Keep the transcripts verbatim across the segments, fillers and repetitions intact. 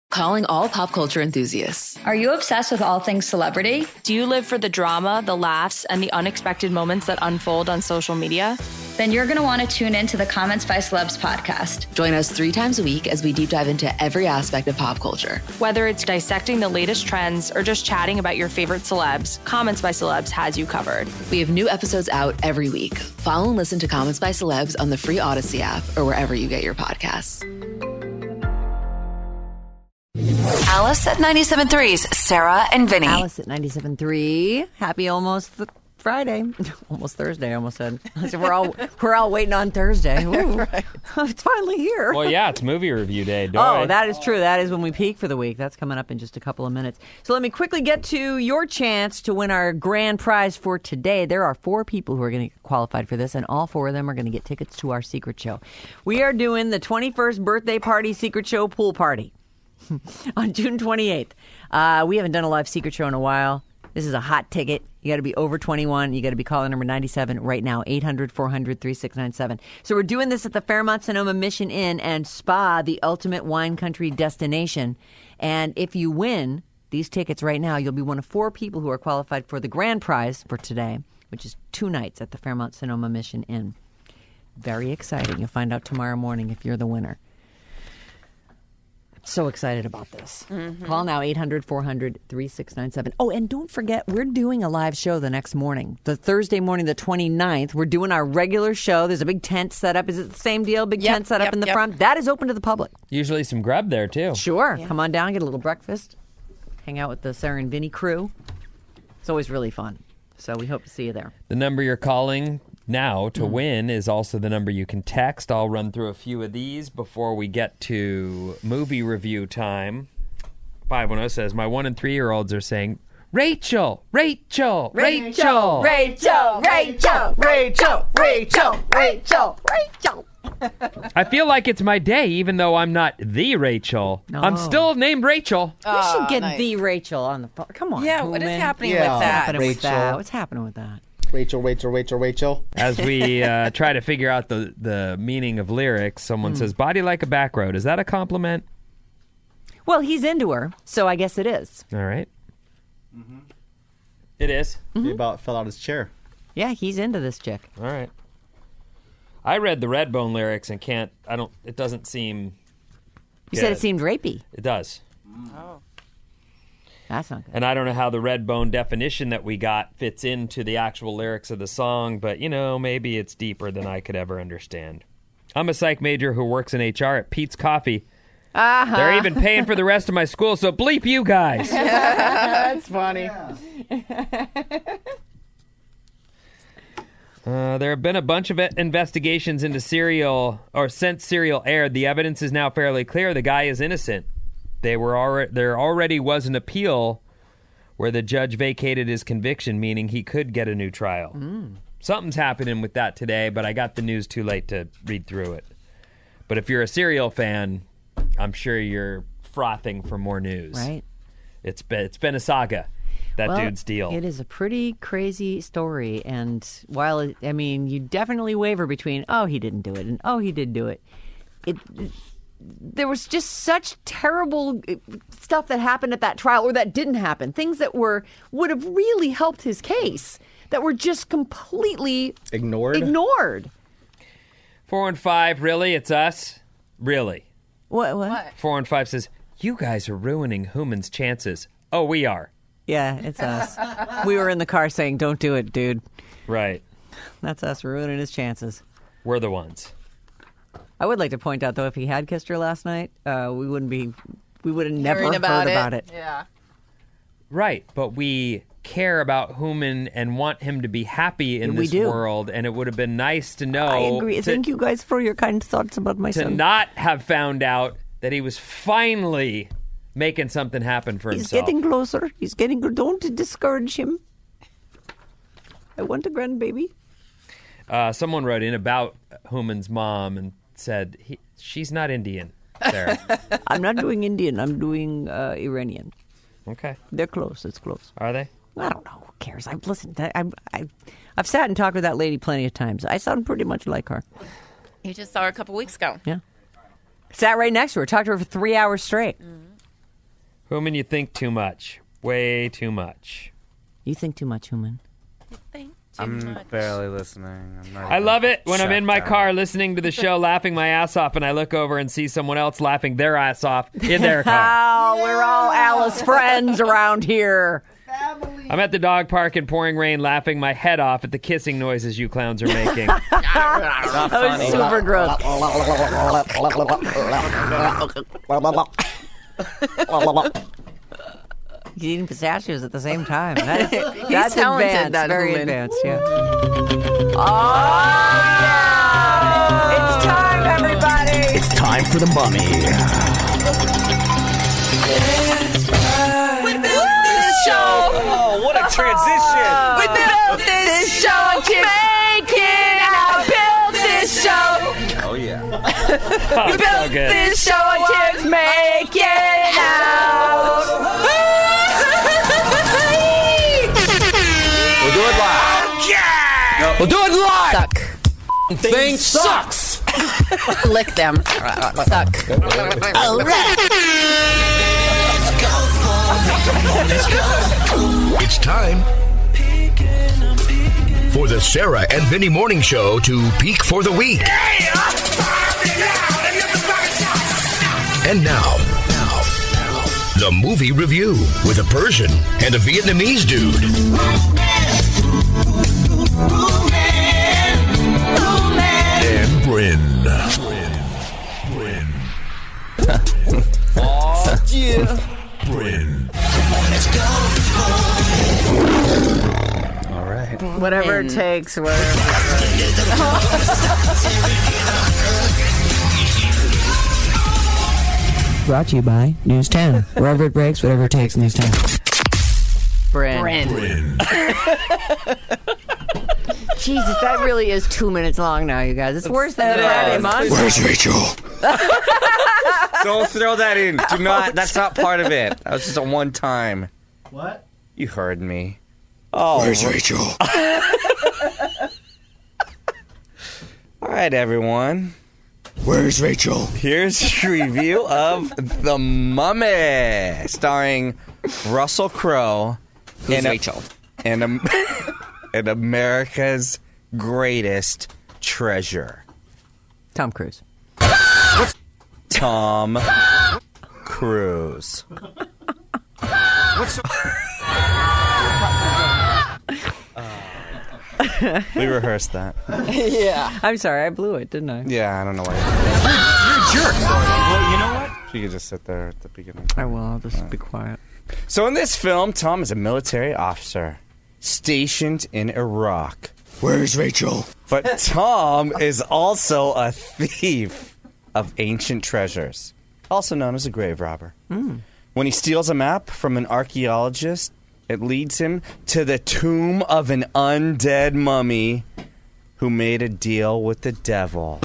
Calling all pop culture enthusiasts. Are you obsessed with all things celebrity? Do you live for the drama, the laughs, and the unexpected moments that unfold on social media? Then you're going to want to tune in to the Comments by Celebs podcast. Join us three times a week as we deep dive into every aspect of pop culture. Whether it's dissecting the latest trends or just chatting about your favorite celebs, Comments by Celebs has you covered. We have new episodes out every week. Follow and listen to Comments by Celebs on the free Odyssey app or wherever you get your podcasts. Alice at ninety-seven point three's Sarah and Vinny. Alice at ninety-seven point three. Happy almost th- Friday. Almost Thursday, I almost said. So we're all we're all waiting on Thursday. Right. It's finally here. Well, yeah, it's movie review day. Don't Oh, I? that is true. That is when we peak for the week. That's coming up in just a couple of minutes. So let me quickly get to your chance to win our grand prize for today. There are four people who are going to get qualified for this, and all four of them are going to get tickets to our secret show. We are doing the twenty-first birthday party secret show pool party on June twenty-eighth. Uh, we haven't done a live secret show in a while. This is a hot ticket. You got to be over twenty-one. You got to be calling number ninety-seven right now, eight hundred, four hundred, thirty-six ninety-seven. So we're doing this at the Fairmont Sonoma Mission Inn and Spa, the ultimate wine country destination. And if you win these tickets right now, you'll be one of four people who are qualified for the grand prize for today, which is two nights at the Fairmont Sonoma Mission Inn. Very exciting. You'll find out tomorrow morning if you're the winner. So excited about this. Mm-hmm. Call now, eight hundred, four hundred, thirty-six ninety-seven. Oh, and don't forget, we're doing a live show the next morning. The Thursday morning, the twenty-ninth, we're doing our regular show. There's a big tent set up. Is it the same deal? Big yep, tent set up yep, in the yep. front? That is open to the public. Usually some grub there, too. Sure. Yeah. Come on down, get a little breakfast. Hang out with the Sarah and Vinny crew. It's always really fun. So we hope to see you there. The number you're calling now to mm. win is also the number you can text. I'll run through a few of these before we get to movie review time. five one zero says, my one and three-year-olds are saying, Rachel, Rachel, Rachel, Rachel, Rachel, Rachel, Rachel, Rachel, Rachel. I feel like it's my day, even though I'm not the Rachel. No. I'm still named Rachel. We should get nice. the Rachel on the phone. Come on, Yeah, Human. what is happening Yeah. with that? happening with Rachel. that? What's happening with that? Rachel, Rachel, Rachel, Rachel. As we uh, try to figure out the, the meaning of lyrics, someone mm. says, body like a back road. Is that a compliment? Well, he's into her, so I guess it is. All right. Mm-hmm. It is. Mm-hmm. He about fell out his chair. Yeah, he's into this chick. All right. I read the Redbone lyrics and can't, I don't, it doesn't seem You good. said it seemed rapey. It does. Oh. That's not good. And I don't know how the Redbone definition that we got fits into the actual lyrics of the song, but, you know, maybe it's deeper than I could ever understand. I'm a psych major who works in H R at Pete's Coffee. Uh-huh. They're even paying for the rest of my school, so bleep you guys. That's funny. Uh, there have been a bunch of investigations into serial, or since Serial aired. The evidence is now fairly clear. The guy is innocent. They were already, there already was an appeal where the judge vacated his conviction, meaning he could get a new trial. Mm. Something's happening with that today, but I got the news too late to read through it. But if you're a Serial fan, I'm sure you're frothing for more news. Right. It's been, it's been a saga, that well, dude's deal. It is a pretty crazy story, and while, it, I mean, you definitely waver between, oh, he didn't do it, and oh, he did do it. It... it there was just such terrible stuff that happened at that trial, or that didn't happen. Things that were would have really helped his case that were just completely ignored. Ignored. Four and five, really? It's us? Really? What? What? What? Four and five says, you guys are ruining Human's chances. Oh, we are. Yeah, it's us. We were in the car saying, don't do it, dude. Right. That's us ruining his chances. We're the ones. I would like to point out, though, if he had kissed her last night, uh, we wouldn't be, we would have never Hearing about heard it. about it. Yeah. Right, but we care about Human and want him to be happy in We this do. world, and it would have been nice to know. I agree. To, Thank you guys for your kind thoughts about my to son. not have found out that he was finally making something happen for He's himself. getting closer. He's getting. Don't discourage him. I want a grandbaby. Uh, someone wrote in about Human's mom and said, he, she's not Indian, Sarah. I'm not doing Indian. I'm doing uh, Iranian. Okay. They're close. It's close. Are they? I don't know. Who cares? I've listened. I, I, I, I've sat and talked with that lady plenty of times. I sound pretty much like her. You just saw her a couple weeks ago. Yeah. Sat right next to her. Talked to her for three hours straight. Mm-hmm. Human, you think too much. Way too much. You think too much, Human. I'm barely listening. I'm not I even love it when I'm shut in my down. car listening to the show, laughing my ass off, and I look over and see someone else laughing their ass off in their car. Oh, we're all Alice friends around here. I'm at the dog park in pouring rain, laughing my head off at the kissing noises you clowns are making. That was super gross. He's eating pistachios at the same time. That's, that's talented, advanced. that Very Human. advanced, yeah. Oh, yeah! It's time, everybody! It's time for the mummy. We built this show. Oh, what a transition! We built this show. Make it out. Build this show. Oh, yeah. Oh, so good. This show. Chicks make it out. We'll do it live. Yeah! We'll do it live! Suck. Thing sucks! Lick them. Suck. All right. It's time for the Sarah and Vinny Morning Show to peak for the week. And now, now, the movie review with a Persian and a Vietnamese dude. And Bryn. Bryn. Oh, yeah. Bryn. All right. Whatever it takes. Whatever. Brought to you by News ten. Wherever it breaks, whatever it takes, News ten. Bryn. Bryn. Jesus, that really is two minutes long now, you guys. It's worse than Friday month. Where's Rachel? Don't throw that in. Do not. That's not part of it. That was just a one time. What? You heard me. Oh. Where's Rachel? All right, everyone. Where's Rachel? Here's a review of The Mummy, starring Russell Crowe. Who's and a- Rachel? And, um, and America's greatest treasure. Tom Cruise. Tom Cruise. Uh, we rehearsed that. Yeah. I'm sorry, I blew it, didn't I? Yeah, I don't know why. You're a jerk. Well, you know what? You could just sit there at the beginning. I will. I'll just be quiet. So in this film, Tom is a military officer stationed in Iraq. Where's Rachel? But Tom is also a thief of ancient treasures, also known as a grave robber. Mm. When he steals a map from an archaeologist, it leads him to the tomb of an undead mummy who made a deal with the devil.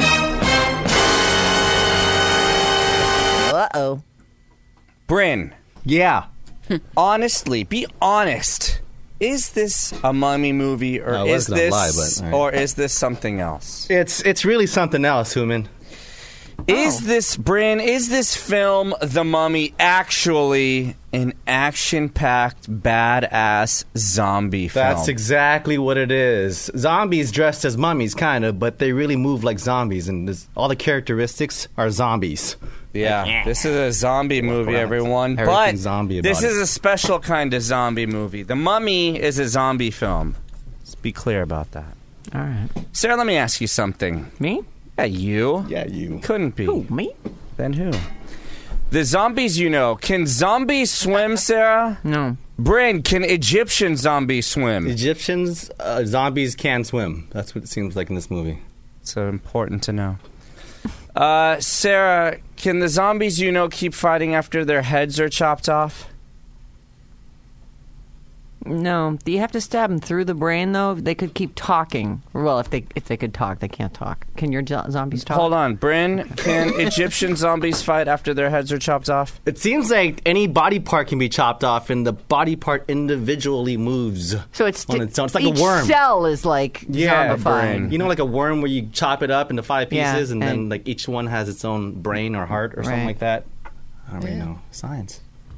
Uh-oh. Bryn, Yeah. honestly, be honest. Is this a mummy movie, or I was is gonna this, lie, but, all right. or is this something else? It's it's really something else, Human. Is this, Bryn, is this film, The Mummy, actually an action-packed, badass zombie film? That's exactly what it is. Zombies dressed as mummies, kind of, but they really move like zombies, and this, all the characteristics are zombies. Yeah, this is a zombie movie, what I- everyone. But everything's zombie about this it. is a special kind of zombie movie. The Mummy is a zombie film. Let's be clear about that. All right. Sarah, let me ask you something. Me? Yeah, you. Yeah, you. Couldn't be. Who, me? Then who? The zombies you know. Can zombies swim, Sarah? No. Bryn, can Egyptian zombies swim? Egyptians, uh, zombies can swim. That's what it seems like in this movie. So important to know. Uh, Sarah, can the zombies you know keep fighting after their heads are chopped off? No. Do you have to stab them through the brain, though? They could keep talking. Well, if they if they could talk, they can't talk. Can your zo- zombies talk? Hold on, Bryn, can Egyptian zombies fight after their heads are chopped off? It seems like any body part can be chopped off, and the body part individually moves. So it's, on its own. It's like each a worm. cell is like Yeah, zombified. You know, like a worm where you chop it up into five Yeah, pieces, and, then and- like each one has its own brain or heart or something Right. like that. I don't really know science.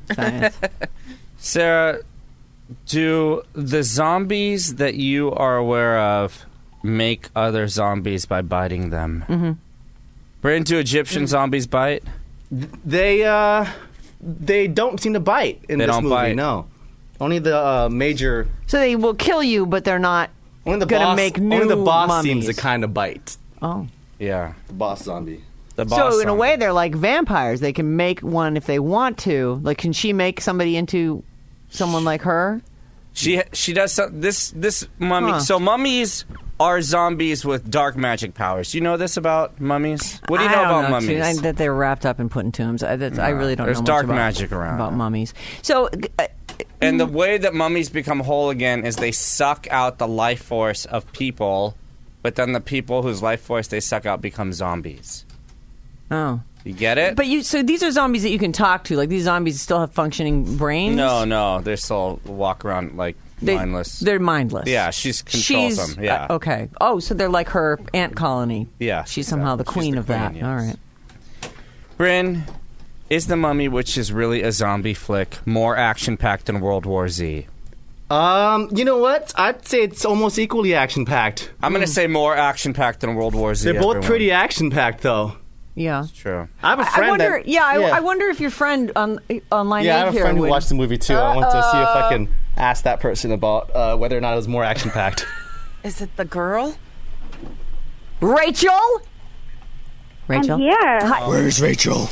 Science. Sarah, do the zombies that you are aware of make other zombies by biting them? Mm-hmm. Bryn, do Egyptian mm. zombies bite? They uh, they don't seem to bite in they this don't movie. Bite. No, only the uh, major. So they will kill you, but they're not only the gonna boss, make new Only the boss mummies. seems to kind of bite. Oh, yeah, the boss zombie. The boss so in zombie. a way, they're like vampires. They can make one if they want to. Like, can she make somebody into someone like her? She she does some, this this mummy. Huh. So mummies are zombies with dark magic powers. Do you know this about mummies? What do you know I don't about know, mummies? too. I, that they're wrapped up and put in tombs. I, that's, No, I really don't there's know much dark about, magic around about it. mummies. So, uh, and the way that mummies become whole again is they suck out the life force of people, but then the people whose life force they suck out become zombies. oh, You get it? but you. So these are zombies that you can talk to. Like these zombies still have functioning brains. No, no, they still walk around like They, mindless. They're mindless. Yeah, she's controls She's, them. Yeah. uh, okay. Oh, so they're like her ant colony. Yeah, She's somehow the she's queen the of queen, that. yes. All right. Bryn, is The Mummy, which is really a zombie flick, more action-packed than World War Z? Um, you know what? I'd say it's almost equally action-packed. I'm going to say more action-packed than World War Z. They're both everyone. pretty action-packed, though. Yeah. It's true. I have a friend I wonder. that, yeah, I, yeah. I wonder if your friend on online. Yeah, I have a here friend who would- watched the movie too. I want to see if I can ask that person about uh, whether or not it was more action-packed. Is it the girl? Rachel. Rachel. I'm here. Hi. Where's Rachel?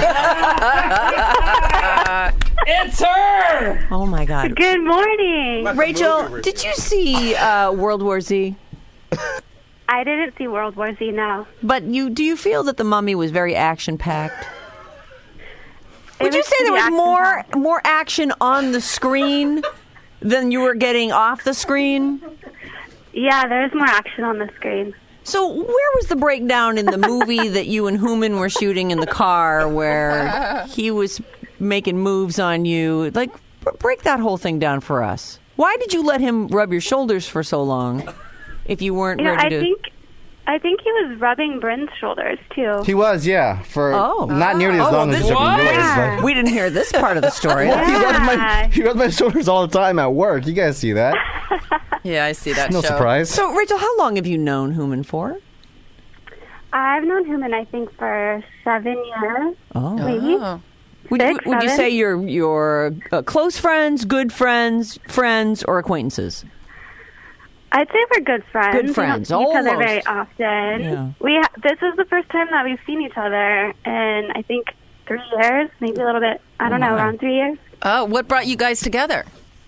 It's her! Oh my God. Good morning. Rachel, did you see uh, World War Z? I didn't see World War Z, no. But you do you feel that The Mummy was very action packed? It Would you was say there was pretty more action-packed. more action on the screen than you were getting off the screen? Yeah, there's more action on the screen. So where was the breakdown in the movie that you and Hooman were shooting in the car where he was making moves on you? Like, b- break that whole thing down for us. Why did you let him rub your shoulders for so long if you weren't You know, ready I to... think I think he was rubbing Bryn's shoulders too. He was, yeah, for Oh. not nearly as Oh, long well, as this- Jeffrey yours. Yeah. But We didn't hear this part of the story. he, rubs my, Yeah. he rubs my shoulders all the time at work. You guys see that? Yeah, I see that No show. surprise. So, Rachel, how long have you known Hooman for? I've known him, and I think for seven years, Oh. maybe. Oh. Would, you, Six, would you seven? say you're, you're uh, close friends, good friends, friends, or acquaintances? I'd say we're good friends. Good friends, We don't see each other almost. very often. Yeah. We ha- this is the first time that we've seen each other in I think three years, maybe a little bit. I don't know, my. around three years. Oh, what brought you guys together?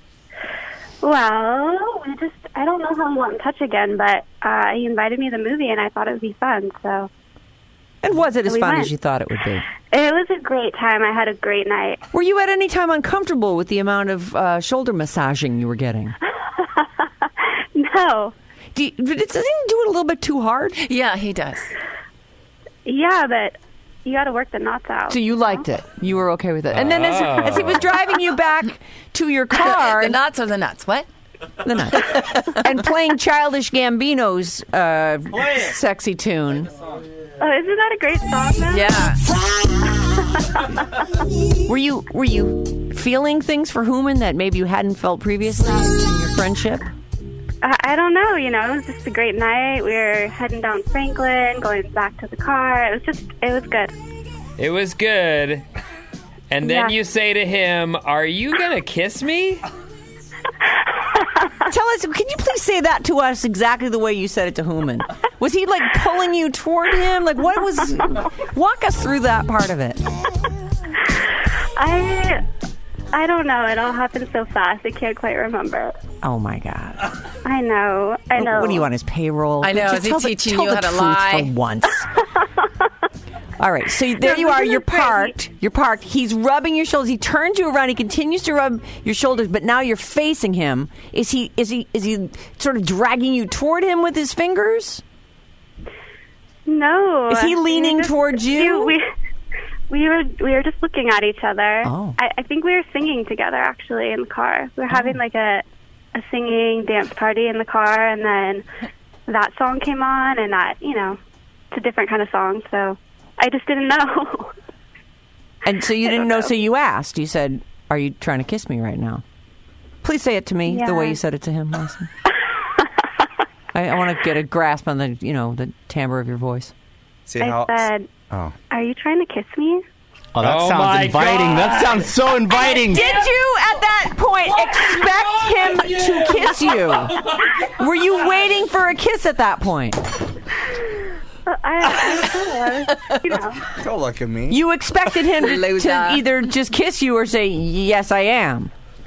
Well, we just I don't know how we got in touch again, but uh, he invited me to the movie, and I thought it would be fun. So And was it as We fun went. as you thought it would be? it was a great time. I had a great night. Were you at any time uncomfortable with the amount of uh, shoulder massaging you were getting? No, Do you, did it, doesn't he do it a little bit too hard? Yeah, he does. yeah, but you got to work the knots out. So you liked it. You were okay with it. And then as, as he was driving you back to your car, The nuts or the nuts? What? the nuts, and playing Childish Gambino's uh, sexy tune. Oh, isn't that a great song? Then? Yeah. Were you were you feeling things for Hooman that maybe you hadn't felt previously in your friendship? I, I don't know. You know, it was just a great night. We were heading down Franklin, going back to the car. It was just, it was good. It was good. And then Yeah. you say to him, "Are you going to kiss me?" Tell us, can you please say that to us exactly the way you said it to Hooman? Was he like pulling you toward him? Like what was? Walk us through that part of it. I I don't know. It all happened so fast. I can't quite remember. Oh my God! I know. I know. What do you on his payroll? I know, Just is he tell the- teaching tell you the how to truth lie? for once? All right, so there No, you this are. is You're great. parked. You're parked. He's rubbing your shoulders. He turns you around. He continues to rub your shoulders, but now you're facing him. Is he? Is he? Is he sort of dragging you toward him with his fingers? No. Is he We were leaning just- towards you? We, we were we were just looking at each other. Oh. I, I think we were singing together actually in the car. We were having like a a singing dance party in the car, and then that song came on, and that you know, it's a different kind of song. So I just didn't know. And so you I didn't don't know, know. so you asked. You said, are you trying to kiss me right now? Please say it to me Yeah. the way you said it to him last time. I, I want to get a grasp on the, you know, the timbre of your voice. See I how? said, Oh. "Are you trying to kiss me?" Oh, that Oh sounds my inviting. God. That sounds so inviting. Did you, at that point, expect him to kiss you? Were you waiting for a kiss at that point? Uh, I, I don't know. You know. Don't look at me. You expected him to, Loser. to either just kiss you or say, yes, I am.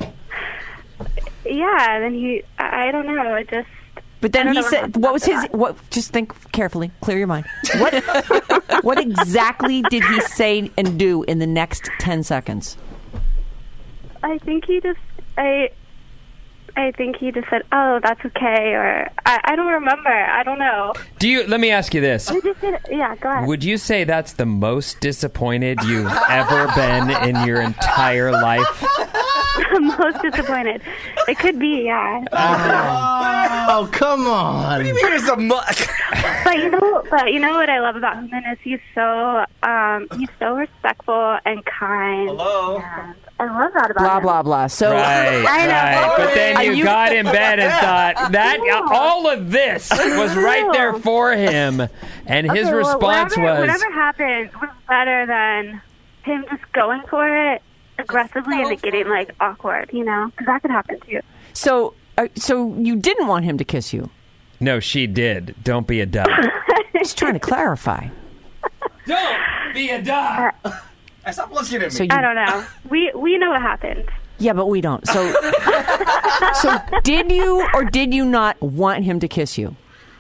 Yeah, and then he, I I don't know, it just, But then I don't he know what said, happened what was after his, that. what, just think carefully, clear your mind. What, what exactly did he say and do in the next ten seconds? I think he just, I, I think he just said, "Oh, that's okay," or I, I don't remember. I don't know. Do you? Let me ask you this. He just said, yeah, go ahead. Would you say that's the most disappointed you've ever been in your entire life? I'm most disappointed. It could be, yeah. Oh, come on. Here's a muck. But you know, but you know what I love about him is he's so, um, he's so respectful and kind. Hello. And I love that about Blah, him. blah, blah. So, Right, I know. right. But then Are you, you- got in bed and thought that know. all of this was right there for him, and his Okay, well, response whatever, was, whatever happened was better than him just going for it aggressively and it getting like awkward, you know, because that could happen too. so, uh, so you didn't want him to kiss you. "No, she did. Don't be a duck. Just trying to clarify. Don't be a duck." Stop looking at me. So you, I don't know. We we know what happened. yeah, but we don't. So, so did you or did you not want him to kiss you?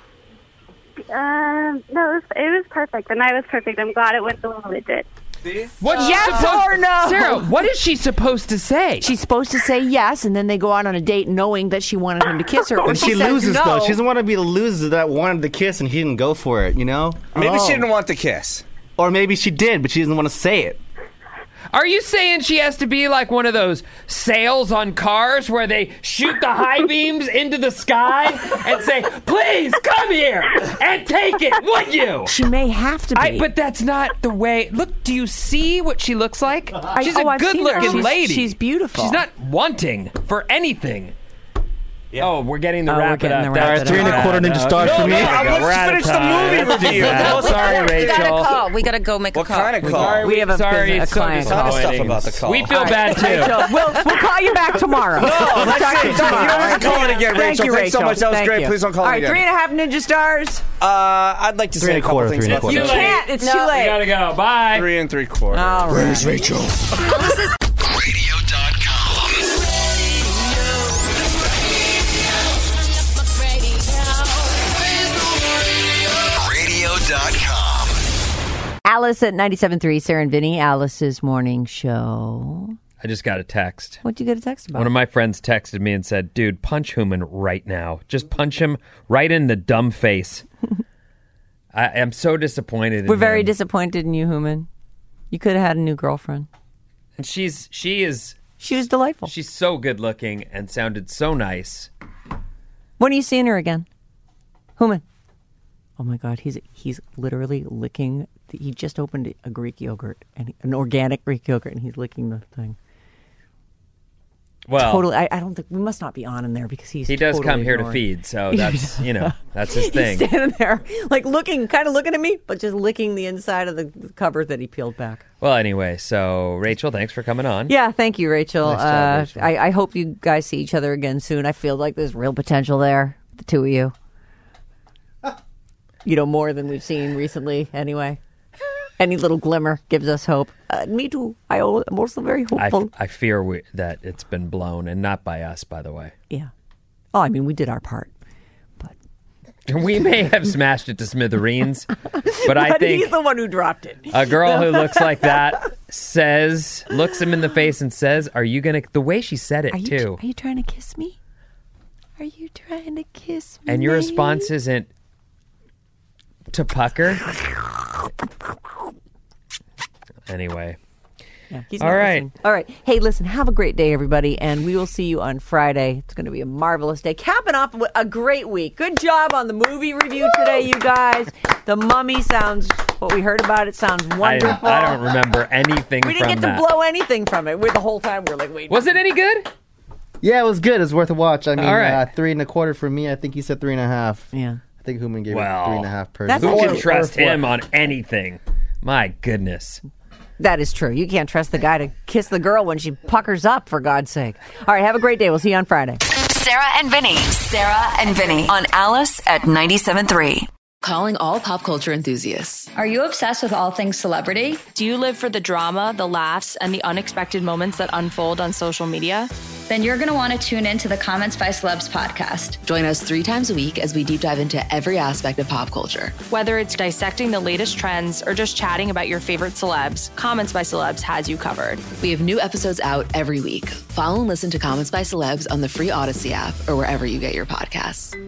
Um, no, it was, it was perfect. The night was perfect. I'm glad it went the way it did. What's she Yes supposed- or no? Sarah, what is she supposed to say? She's supposed to say yes, and then they go out on a date knowing that she wanted him to kiss her. Or And she, says loses, no. though. She doesn't want to be the loser that wanted the kiss and he didn't go for it, you know? Maybe Oh. she didn't want the kiss. Or maybe she did, but she doesn't want to say it. Are you saying she has to be like one of those sails on cars where they shoot the high beams into the sky and say, "Please come here and take it, would you?" She may have to be. I, but that's not the way. Look, do you see what she looks like? She's oh, a I've seen her. good-looking She's- lady. she's beautiful. She's not wanting for anything. Oh, we're getting the Oh, we're wrap it getting up. the That's wrap it the up. Three and a quarter wrap. ninja stars No, for me. no, Let's we're out of finish the time. movie Let's do review. that. No, Sorry, We got a Rachel. call. We got to go make What a call. kind of call? Sorry, We have a sorry, business- a it's so client call. disappointing. Stuff about the call. We feel All right, bad too. Rachel, we'll, we'll call you back tomorrow. No, we'll that's talk to it. you tomorrow. You don't have to call it again, Thank Rachel. you, Thanks so Rachel. much. That was Thank great. you. Please don't call All it right, again. three and a half ninja stars. Uh, I'd like to Three say a and a couple quarter, things three and a about quarter. this. Too late. Can't. It's No, too We late. gotta go. Bye. Three and three quarters. All right. Where's Rachel? radio dot com. radio dot com. Alice at ninety-seven point three, Sarah and Vinny, Alice's morning show. I just got a text. What'd you get a text about? One of my friends texted me and said, "Dude, punch Human right now. Just punch him right in the dumb face." I am so disappointed in We're very him. disappointed in you, Human. You could have had a new girlfriend. And she's she is She was delightful. she's so good looking and sounded so nice. When are you seeing her again? Human. Oh my God, he's he's literally licking. He just opened a Greek yogurt, and an organic Greek yogurt, and he's licking the thing. Well, Totally, I, I don't think we must not be on in there because he's. he does totally come here to ignoring. feed, so that's you know that's his He's thing. standing there, like looking, kind of looking at me, but just licking the inside of the cover that he peeled back. Well, anyway, so Rachel, thanks for coming on. Yeah, thank you, Rachel. Nice job, uh, Rachel. I, I hope you guys see each other again soon. I feel like there's real potential there, the two of you. You know, more than we've seen recently, anyway. Any little glimmer gives us hope. Uh, me too. I, al- I'm also very I, hopeful. I fear we, that it's been blown, and not by us, by the way. Yeah. Oh, I mean, we did our part. We may have smashed it to smithereens, but I But think he's the one who dropped it. a girl who looks like that says, looks him in the face and says, "Are you gonna?" The way she said it Are you, too, are you trying to kiss me? Are you trying to kiss me? and your response isn't to pucker. Anyway, Yeah, he's All not right. listening. All right. Hey, listen, have a great day, everybody, and we will see you on Friday. It's going to be a marvelous day. Capping off a great week. Good job on the movie review today, you guys. The Mummy sounds, what we heard about it sounds wonderful. I, I don't remember anything We didn't from get that. to blow anything from it. We, the whole time we were like, wait. Was it any good? Yeah, it was good. It was worth a watch. I mean, All right. uh, three and a quarter for me. I think he said three and a half. Yeah. I think Human gave Well, it three and a half per. That's Who Or- can trust or him four. on anything? My goodness. That is true. You can't trust the guy to kiss the girl when she puckers up, for God's sake. All right, have a great day. We'll see you on Friday. Sarah and Vinny. Sarah and Vinny on Alice at ninety-seven point three. Calling all pop culture enthusiasts. Are you obsessed with all things celebrity? Do you live for the drama, the laughs, and the unexpected moments that unfold on social media? Then you're going to want to tune in to the Comments by Celebs podcast. Join us three times a week as we deep dive into every aspect of pop culture. Whether it's dissecting the latest trends or just chatting about your favorite celebs, Comments by Celebs has you covered. We have new episodes out every week. Follow and listen to Comments by Celebs on the free Odyssey app or wherever you get your podcasts.